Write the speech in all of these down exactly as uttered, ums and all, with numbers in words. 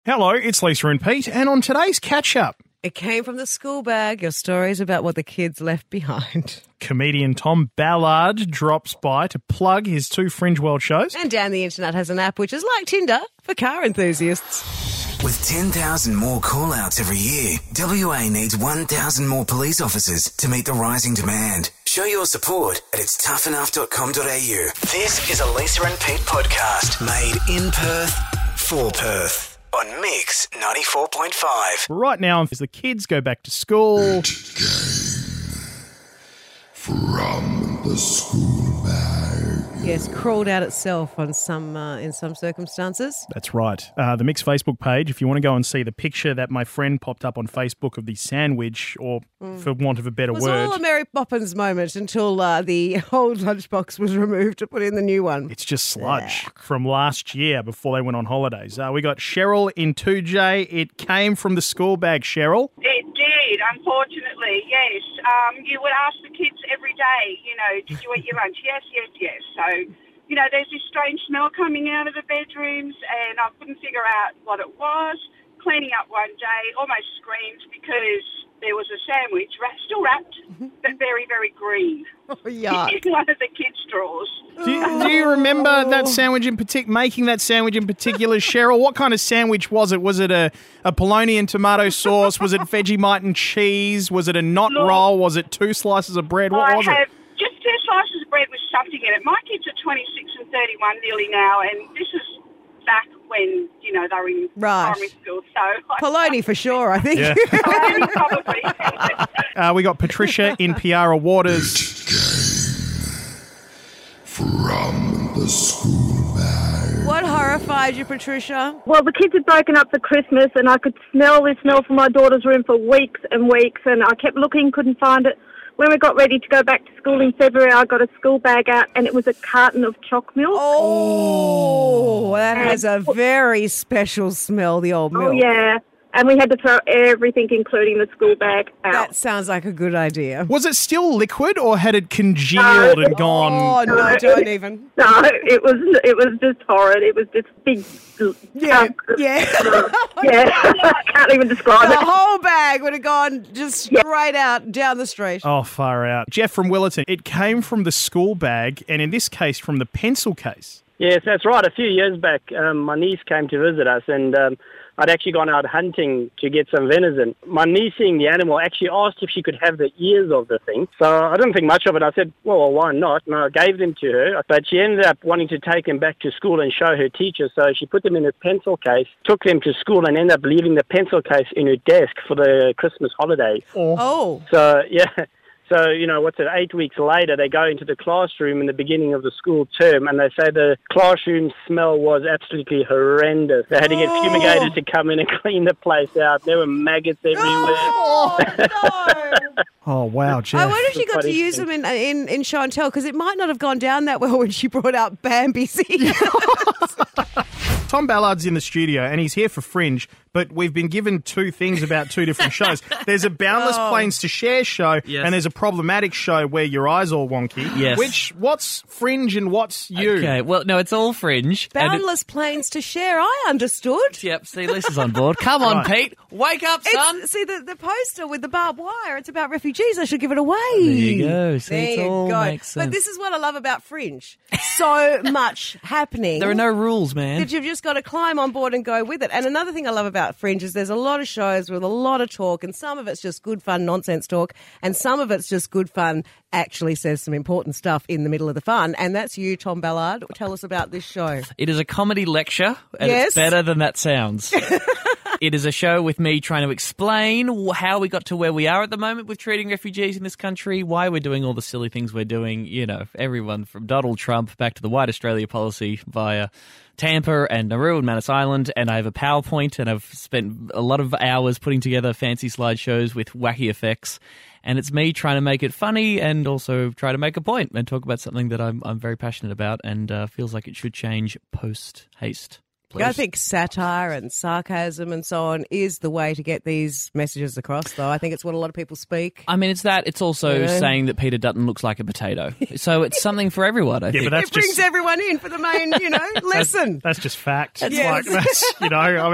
Hello, it's Lisa and Pete, and on today's catch-up, It came from the school bag, your stories about what the kids left behind. comedian Tom Ballard drops by to plug his two Fringe World shows. And Down the Internet has an app which is like Tinder for car enthusiasts. With ten thousand more call-outs every year, W A needs one thousand more police officers to meet the rising demand. Show your support at its tough enough dot com dot a u. This is a Lisa and Pete podcast made in Perth for Perth on Mix ninety-four point five. Right now, as the kids go back to school, It came from the school bag. Yes, crawled out itself on some uh, in some circumstances. that's right, uh, the Mix Facebook page, if you want to go and see the picture that my friend popped up on Facebook of the sandwich, or for want of a better It was word, all a Mary Poppins moment until uh, the old lunchbox was removed to put in the new one. it's just sludge from last year before they went on holidays. Uh, we got Cheryl in two J. It came from the school bag, Cheryl. It did, unfortunately, yes. Um, you would ask the kids every day, you know, did you eat your lunch? Yes, yes, yes. So, you know, there's this strange smell coming out of the bedrooms, and I couldn't figure out what it was. Cleaning up one day, almost screamed because there was a sandwich, wrapped, still wrapped, but very, very green. Oh, yuck. In one of the kids' drawers. Do you, do you remember that sandwich in particular, making that sandwich in particular, Cheryl? What kind of sandwich was it? Was it a, a polony and tomato sauce? Was it Vegemite and cheese? Was it a knot Look, roll? Was it two slices of bread? What I was have it? just two slices of bread with something in it. My kids are twenty-six and thirty-one nearly now, and this is back when, you know, they were in Right. primary school. So I- Polony for sure, I think. Yeah. Polony probably. Uh, we got Patricia in Piara Waters. It came from the school bag. What horrified you, Patricia? Well, the kids had broken up for Christmas, and I could smell the smell from my daughter's room for weeks and weeks, and I kept looking, couldn't find it. When we got ready to go back to school in February, I got a school bag out, and it was a carton of choc milk. Oh, that has a very special smell, the old milk. Oh, yeah. And we had to throw everything, including the school bag, out. That sounds like a good idea. Was it still liquid, or had it congealed No. and gone? Oh, no, don't even. No, it was it was just horrid. It was just big. Yeah, chunk of- yeah. yeah. I can't even describe The it. whole bag would have gone just straight out down the street. Oh, far out. Jeff from Willerton. It came from the school bag, and in this case, from the pencil case. Yes, that's right. A few years back, um, my niece came to visit us, and um, I'd actually gone out hunting to get some venison. My niece, seeing the animal, actually asked if she could have the ears of the thing. So I didn't think much of it. I said, well, why not? And I gave them to her. But she ended up wanting to take them back to school and show her teacher. So she put them in a pencil case, took them to school, and ended up leaving the pencil case in her desk for the Christmas holidays. Oh. So, yeah. So, you know, what's it, eight weeks later, they go into the classroom in the beginning of the school term, and they say the classroom smell was absolutely horrendous. They had to get Oh. fumigators to come in and clean the place out. There were maggots everywhere. Oh, no. Oh, wow, Jeff. I wonder if she got to Funny use thing. them in in, in show and tell, because it might not have gone down that well when she brought out Bambi's ears. Tom Ballard's in the studio, and he's here for Fringe, but we've been given two things about two different shows. There's a Boundless Oh. Planes to Share show, Yes. and there's a Problematic show where your eye's all wonky. Yes. Which, what's Fringe and what's you? Okay, well, no, it's all Fringe. and it- Boundless planes to share, I understood. Yep, see, Lisa's on board. Come on, Right. Pete. Wake up, son. It's, see, the, the poster with the barbed wire, it's about refugees. I should give it away. There you go. See, There it you all go. makes sense. But this is what I love about Fringe. So much happening. There are no rules, man. that you've just got to climb on board and go with it. And another thing I love about Fringe is there's a lot of shows with a lot of talk, and some of it's just good fun nonsense talk, and some of it's just good fun actually says some important stuff in the middle of the fun. And that's you, Tom Ballard. Tell us about this show. It is a comedy lecture, and Yes. it's better than that sounds. It is a show with me trying to explain wh- how we got to where we are at the moment with treating refugees in this country, why we're doing all the silly things we're doing, you know, everyone from Donald Trump back to the White Australia policy via Tampa and Nauru and Manus Island, and I have a PowerPoint, and I've spent a lot of hours putting together fancy slideshows with wacky effects, and it's me trying to make it funny and also try to make a point and talk about something that I'm I'm very passionate about and uh, feels like it should change post-haste. Please. I think satire and sarcasm and so on is the way to get these messages across, though. I think it's what a lot of people speak. I mean, it's that. It's also Yeah. saying that Peter Dutton looks like a potato. So it's something for everyone, I Yeah, think. but that's It brings just everyone in for the main, you know, lesson. that's just fact. Yes. Like, that's, you know, I mean,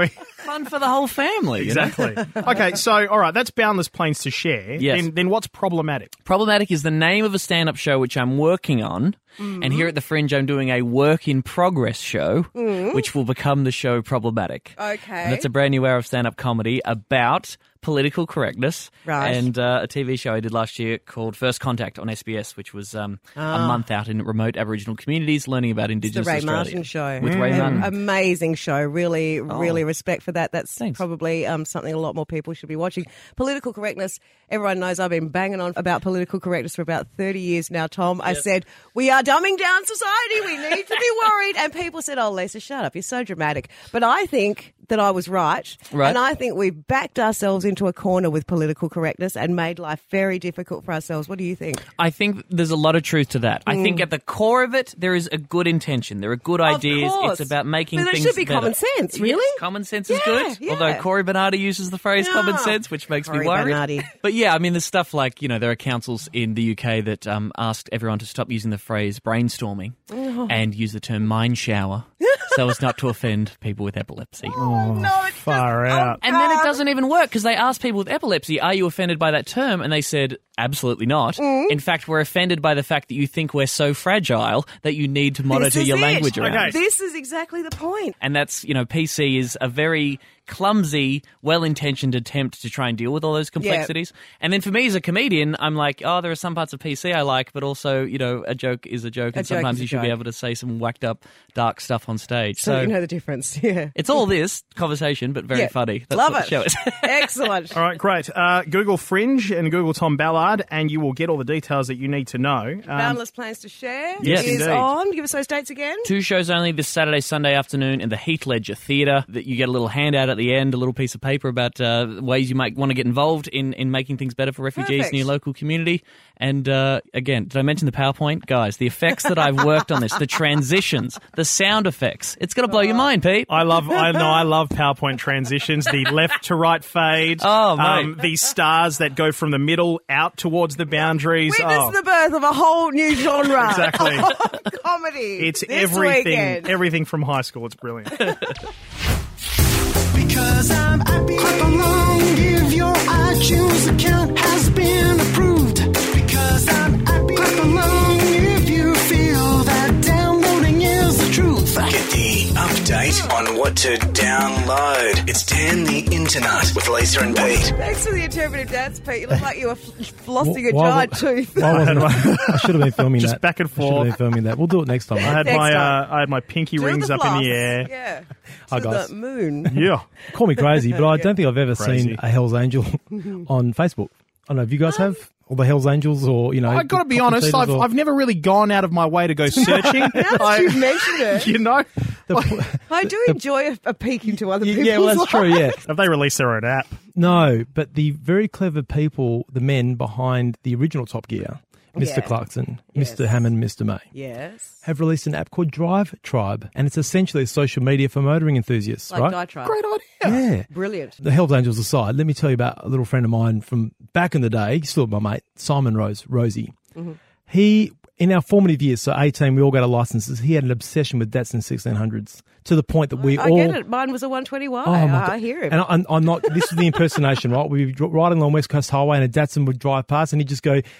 fun for the whole family. you know? Exactly. Okay, so, all right, that's Boundless Planes to Share. Yes. Then, then what's problematic? Problematic is the name of a stand-up show which I'm working on. Mm-hmm. And here at the Fringe, I'm doing a work-in-progress show, Mm. which will become the show Problematic. Okay. And that's a brand new era of stand-up comedy about political correctness. Right. And uh, a T V show I did last year called First Contact on S B S, which was um, a month out in remote Aboriginal communities learning about Ah. the Indigenous Ray Australia. Martin show. With Ray An Martin. Amazing show. Really, really respect for that. That's Thanks. probably um, something a lot more people should be watching. Political correctness. Everyone knows I've been banging on about political correctness for about thirty years now, Tom. I said, we are dumbing down society. We need to be worried. And people said, oh, Lisa, shut up. You're so dramatic. But I think that I was right. Right. And I think we backed ourselves into a corner with political correctness and made life very difficult for ourselves. What do you think? I think there's a lot of truth to that. I think at the core of it, there is a good intention. There are good Of ideas. course. It's about making But it things should be better. common sense, really? Yes, common sense is Yeah, good. yeah. Although Corey Bernardi uses the phrase Yeah. common sense, which makes Corey me worried. Bernardi. But yeah, I mean, there's stuff like, you know, there are councils in the U K that um, asked everyone to stop using the phrase brainstorming Oh. and use the term mind shower so as not to offend people with epilepsy. Oh, no, it's Far just, out. And then it doesn't even work because they asked people with epilepsy, are you offended by that term? And they said, absolutely not. Mm. In fact, we're offended by the fact that you think we're so fragile that you need to This monitor is your it. language around. Okay. This is exactly the point. And that's, you know, P C is a very clumsy, well-intentioned attempt to try and deal with all those complexities. And then for me as a comedian, I'm like, oh, there are some parts of P C I like, but also, you know, a joke is a joke, A and joke sometimes is a you should be joke. able to say some whacked up, dark stuff on stage. So, So, you know the difference. Yeah. it's all this conversation, but very Yeah. funny. That's Love what it. the show is. Excellent. All right, great. Uh, Google Fringe and Google Tom Ballard, and you will get all the details that you need to know. Um, Boundless Plans to Share Yes, is indeed. on. Give us those dates again. Two shows only this Saturday, Sunday afternoon in the Heath Ledger Theatre. That you get a little handout at the end, a little piece of paper about uh, ways you might want to get involved in, in making things better for refugees Perfect. in your local community. And uh, again, did I mention the PowerPoint? Guys, the effects that I've worked on this, the transitions, the sound effects. It's going to blow your mind, Pete. I love, I know, I love PowerPoint transitions. The left to right fade. Oh, mate. the stars that go from the middle out towards the boundaries. Witness Oh, the birth of a whole new genre. Exactly. of comedy. it's this everything, weekend. everything from high school. It's brilliant. Because I'm happy. Clap along if your iTunes account has been approved. Because I'm happy. Clap along if you feel that downloading is the truth. Get the update on what to download. It's Dan the Internet with Lisa and Pete. Thanks for the interpretive dance, Pete. You look like you were f- flossing a Why- giant tooth. Why wasn't I? I should have been filming Just that. back and I should have forth. been filming that. We'll do it next time. I had Next my, time. uh, I had my pinky Do rings the up in floss. the air. Yeah. Hi, To guys. the moon. Yeah. Call me crazy, but I don't think I've ever Crazy. seen a Hell's Angel on Facebook. I don't know if you guys have, or the Hell's Angels, or, you know. I got to the be honest, Cockatoos I've, or- I've never really gone out of my way to go searching. Now that I- you've mentioned it, you know, the- I do enjoy a, a peek into other people's yeah, well, that's true, yeah. have they released their own app? No, but the very clever people, the men behind the original Top Gear, Mister Yeah. Clarkson, Yes. Mister Hammond, Mister May, Yes. have released an app called Drive Tribe, and it's essentially social media for motoring enthusiasts, Like right? Diatribe. Great idea. Yeah. Brilliant. The Hells Angels aside, let me tell you about a little friend of mine from back in the day, still my mate, Simon Rose, Rosie. Mm-hmm. He, in our formative years, so eighteen, we all got our licenses. He had an obsession with Datsun sixteen hundreds to the point that we I all... get it. Mine was a one twenty Y. Oh, my I, God. I hear him. And I, I'm, I'm not, this is the impersonation, right? We'd be dri- riding along West Coast Highway and a Datsun would drive past and he'd just go,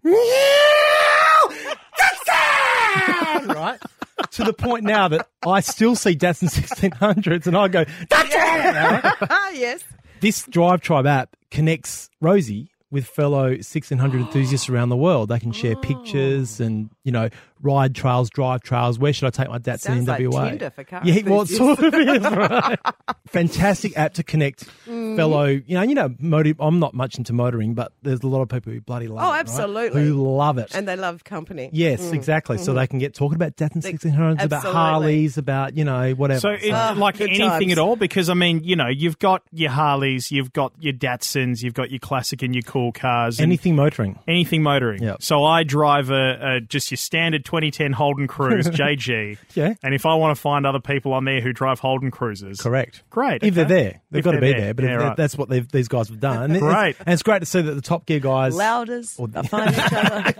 Datsun! Right? To the point now that I still see Datsun sixteen hundreds and I go, Datsun! Ah, yes. This Drive Tribe app connects Rosie with fellow sixteen hundred enthusiasts around the world. They can share pictures and, you know, ride trails, drive trails. Where should I take my Datsun Sounds in like W A? Tinder for car Yeah, well, it sort of enthusiasts. is, right? Fantastic app to connect fellow, you know, you know, motor, I'm not much into motoring, but there's a lot of people who bloody love Oh, it. right? absolutely. Who love it. And they love company. Yes, exactly. So they can get talking about Datsun sixteen hundreds, about Absolutely. Harleys, about, you know, whatever. So, it, Ah, like good anything times. at all? Because, I mean, you know, you've got your Harleys, you've got your Datsuns, you've got your classic and your cool cars. And anything motoring. anything motoring. Yep. So I drive a, a just your standard twenty ten Holden Cruise J G. Yeah. And if I want to find other people on there who drive Holden Cruises. Correct. Great. If they're okay. there. They've If got to they're be there. But Yeah, if right. That's what they've, these guys have done. And Great. It's, and it's great to see that the Top Gear guys... Louders, Or- they find each other.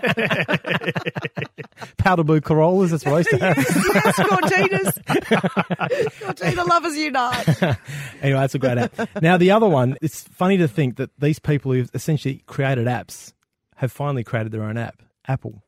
Powder blue Corollas, that's what I used to have. Yes, Cortinas. Cortina lovers unite. Anyway, that's a great app. Now, the other one, it's funny to think that these people who've essentially created apps have finally created their own app, Apple.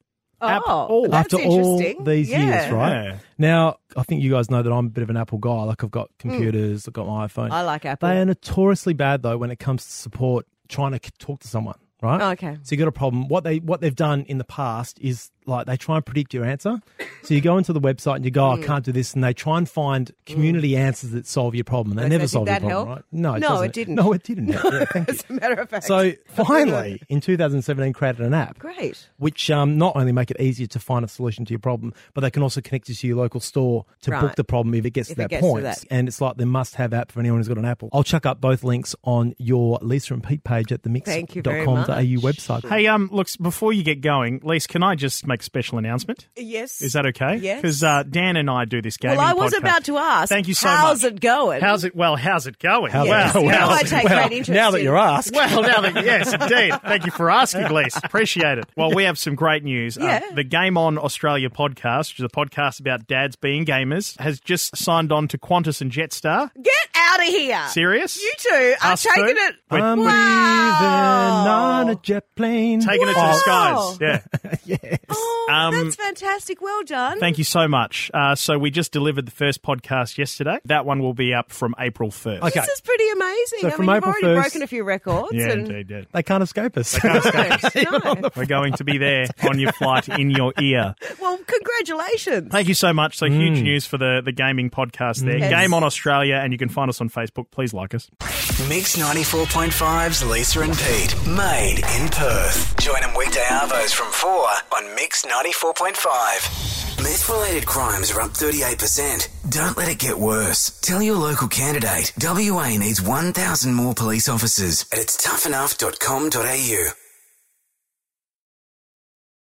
Oh, that's After all interesting. these Yeah. years, right? Yeah. Now, I think you guys know that I'm a bit of an Apple guy. Like, I've got computers, I've got my iPhone. I like Apple. They are notoriously bad, though, when it comes to support trying to c- talk to someone, right? Oh, okay. So you got a problem. What they what they've done in the past is like they try and predict your answer. So you go into the website and you go, oh, I Mm. can't do this, and they try and find community answers that solve your problem. They Does never that- solve did your that problem, help? right? No, it No, doesn't. it didn't. No, it didn't. help. Yeah, thank you. As a matter of fact. So finally, in two thousand seventeen, created an app Great. which um, not only make it easier to find a solution to your problem, but they can also connect you to your local store to Right. book the problem if it gets If to it that gets to point. that. And it's like the must-have app for anyone who's got an Apple. I'll chuck up both links on your Lisa and Pete page at the mix Thank you dot very com dot a u much. website. Hey, um, look, before you get going, Lise, can I just make a special announcement? Yes. Is that okay? Yes. Because uh, Dan and I do this gaming Well, I was podcast. about to ask. Thank you so how's much. it going? How's it? Well, how's it going? How's Yes. it- You know well, I take well, great interest now that in- you're asked. Well, now that, yes, indeed. Thank you for asking, Lise. Appreciate it. Well, we have some great news. Yeah. Uh, the Game On Australia podcast, which is a podcast about dads being gamers, has just signed on to Qantas and Jetstar. Get out of here. Serious? You two are Us taking two? it. We're- I'm we're leaving on a jet plane. taking it to the Wow. skies. Yeah. Yes. Oh, Um, that's fantastic. Well done. Thank you so much. Uh, so we just delivered the first podcast yesterday. That one will be up from April first. Okay. This is pretty amazing. So I from mean, you've April already first broken a few records. Yeah, and indeed, yeah. They can't escape us. Nice, nice. We're going to be there on your flight, in your ear. Well, congratulations. Thank you so much. So huge news for the, the gaming podcast there. Yes. Game On Australia, and you can find us on Facebook. Please like us. Mix ninety-four point five's Lisa and Pete, made in Perth. Join them weekday arvos from four on Mix ninety-four point five. Meth-related crimes are up thirty-eight percent. Don't let it get worse. Tell your local candidate W A needs one thousand more police officers at its tough enough dot com dot a u.